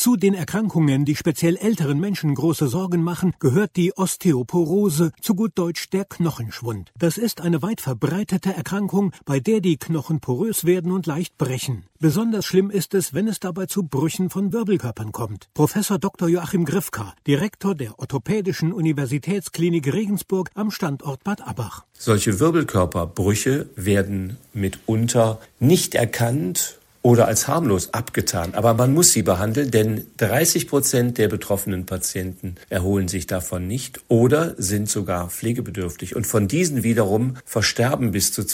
Zu den Erkrankungen, die speziell älteren Menschen große Sorgen machen, gehört die Osteoporose, zu gut Deutsch der Knochenschwund. Das ist eine weit verbreitete Erkrankung, bei der die Knochen porös werden und leicht brechen. Besonders schlimm ist es, wenn es dabei zu Brüchen von Wirbelkörpern kommt. Professor Dr. Joachim Grifka, Direktor der Orthopädischen Universitätsklinik Regensburg am Standort Bad Abbach. Solche Wirbelkörperbrüche werden mitunter nicht erkannt oder als harmlos abgetan. Aber man muss sie behandeln, denn 30% der betroffenen Patienten erholen sich davon nicht oder sind sogar pflegebedürftig. Und von diesen wiederum versterben bis zu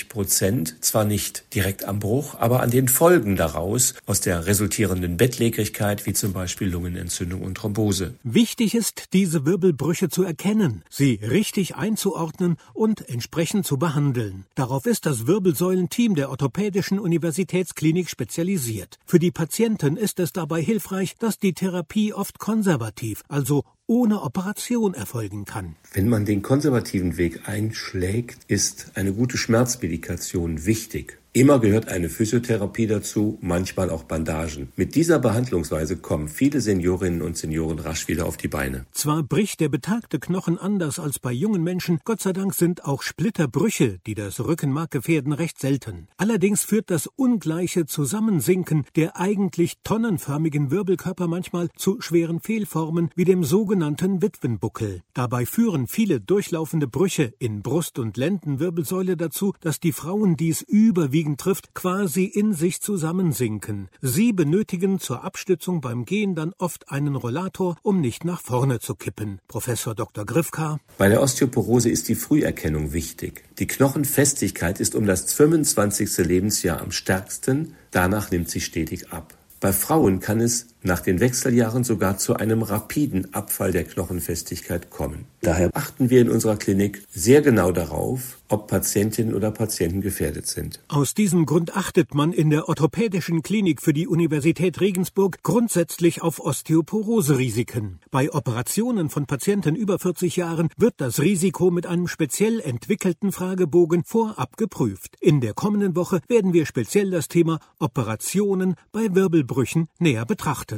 20%, zwar nicht direkt am Bruch, aber an den Folgen daraus, aus der resultierenden Bettlägerigkeit, wie zum Beispiel Lungenentzündung und Thrombose. Wichtig ist, diese Wirbelbrüche zu erkennen, sie richtig einzuordnen und entsprechend zu behandeln. Darauf ist das Wirbelsäulenteam der Orthopädischen Universitätsklinik spezialisiert. Für die Patienten ist es dabei hilfreich, dass die Therapie oft konservativ, also ohne Operation erfolgen kann. Wenn man den konservativen Weg einschlägt, ist eine gute Schmerzmedikation wichtig. Immer gehört eine Physiotherapie dazu, manchmal auch Bandagen. Mit dieser Behandlungsweise kommen viele Seniorinnen und Senioren rasch wieder auf die Beine. Zwar bricht der betagte Knochen anders als bei jungen Menschen, Gott sei Dank sind auch Splitterbrüche, die das Rückenmark gefährden, recht selten. Allerdings führt das ungleiche Zusammensinken der eigentlich tonnenförmigen Wirbelkörper manchmal zu schweren Fehlformen wie dem sogenannten Witwenbuckel. Dabei führen viele durchlaufende Brüche in Brust- und Lendenwirbelsäule dazu, dass die Frauen dies überwiegend trifft, quasi in sich zusammensinken. Sie benötigen zur Abstützung beim Gehen dann oft einen Rollator, um nicht nach vorne zu kippen. Professor Dr. Grifka: Bei der Osteoporose ist die Früherkennung wichtig. Die Knochenfestigkeit ist um das 25. Lebensjahr am stärksten, danach nimmt sie stetig ab. Bei Frauen kann es nach den Wechseljahren sogar zu einem rapiden Abfall der Knochenfestigkeit kommen. Daher achten wir in unserer Klinik sehr genau darauf, ob Patientinnen oder Patienten gefährdet sind. Aus diesem Grund achtet man in der Orthopädischen Klinik für die Universität Regensburg grundsätzlich auf Osteoporose-Risiken. Bei Operationen von Patienten über 40 Jahren wird das Risiko mit einem speziell entwickelten Fragebogen vorab geprüft. In der kommenden Woche werden wir speziell das Thema Operationen bei Wirbelbrüchen näher betrachten.